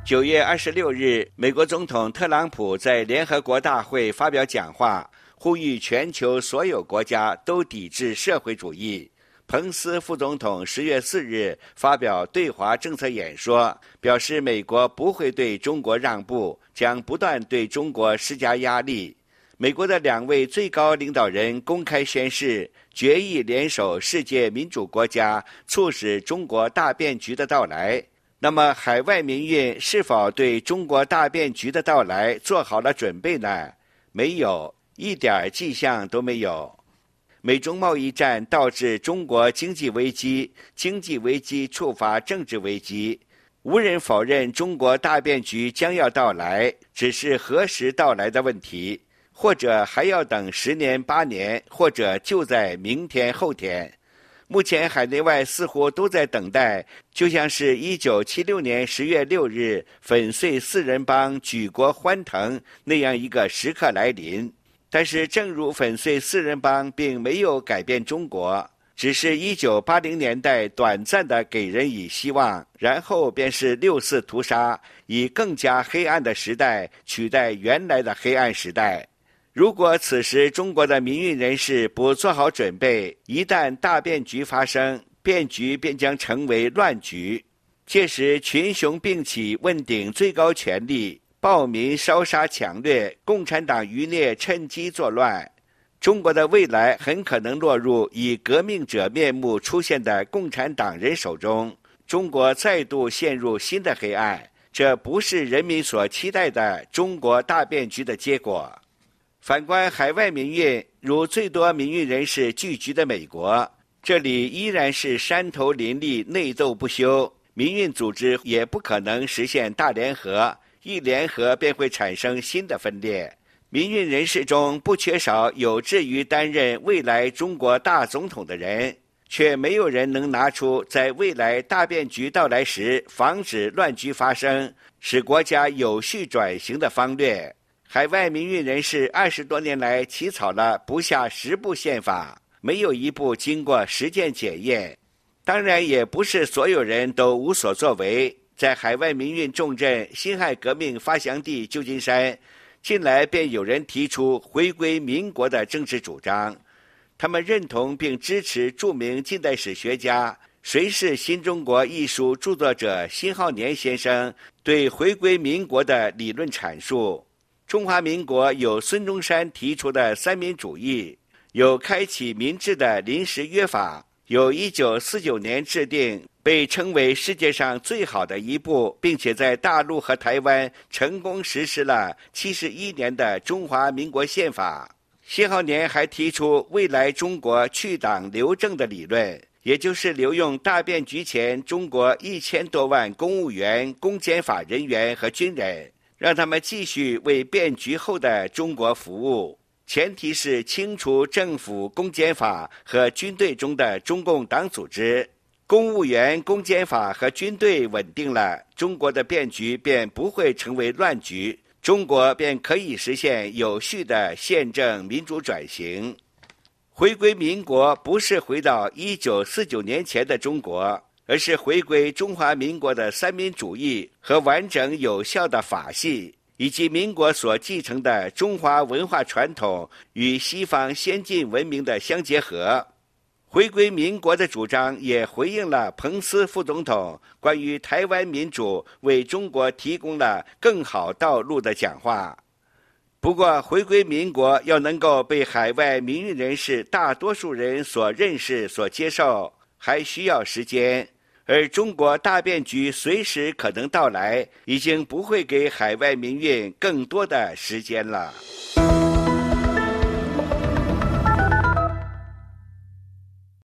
9月26日，美国总统特朗普在联合国大会发表讲话，呼吁全球所有国家都抵制社会主义。彭斯副总统10月4日发表对华政策演说，表示美国不会对中国让步，将不断对中国施加压力。美国的2位最高领导人公开宣誓，决意联手世界民主国家，促使中国大变局的到来。那么，海外民运是否对中国大变局的到来做好了准备呢？没有，一点迹象都没有。美中贸易战导致中国经济危机，经济危机触发政治危机。无人否认中国大变局将要到来，只是何时到来的问题，或者还要等10年8年，或者就在明天后天。目前海内外似乎都在等待，就像是1976年10月6日粉碎四人帮举国欢腾那样一个时刻来临。但是正如粉碎四人帮并没有改变中国，只是1980年代短暂的给人以希望，然后便是6·4屠杀，以更加黑暗的时代取代原来的黑暗时代。如果此时中国的民运人士不做好准备，一旦大变局发生，变局便将成为乱局。届时群雄并起，问鼎最高权力，暴民烧杀抢掠，共产党余孽趁机作乱。中国的未来很可能落入以革命者面目出现的共产党人手中，中国再度陷入新的黑暗，这不是人民所期待的中国大变局的结果。反观海外民运，如最多民运人士聚集的美国，这里依然是山头林立，内斗不休，民运组织也不可能实现大联合，一联合便会产生新的分裂。民运人士中不缺少有志于担任未来中国大总统的人，却没有人能拿出在未来大变局到来时防止乱局发生，使国家有序转型的方略。海外民运人士20多年来起草了不下10部宪法，没有一部经过实践检验。当然也不是所有人都无所作为，在海外民运重镇辛亥革命发祥地旧金山，近来便有人提出回归民国的政治主张。他们认同并支持著名近代史学家《谁是新中国》一书著作者辛浩年先生对回归民国的理论阐述。中华民国有孙中山提出的三民主义，有开启民治的临时约法，有1949年制定被称为世界上最好的一部，并且在大陆和台湾成功实施了71年的中华民国宪法。辛浩年还提出未来中国去党留政的理论，也就是留用大变局前中国1000多万公务员、公检法人员和军人，让他们继续为变局后的中国服务，前提是清除政府、公检法和军队中的中共党组织。公务员、公检法和军队稳定了，中国的变局便不会成为乱局，中国便可以实现有序的宪政民主转型。回归民国不是回到1949年前的中国，而是回归中华民国的三民主义和完整有效的法系，以及民国所继承的中华文化传统与西方先进文明的相结合。回归民国的主张也回应了彭斯副总统关于台湾民主为中国提供了更好道路的讲话。不过，回归民国要能够被海外民运人士大多数人所认识、所接受，还需要时间。而中国大变局随时可能到来，已经不会给海外民运更多的时间了。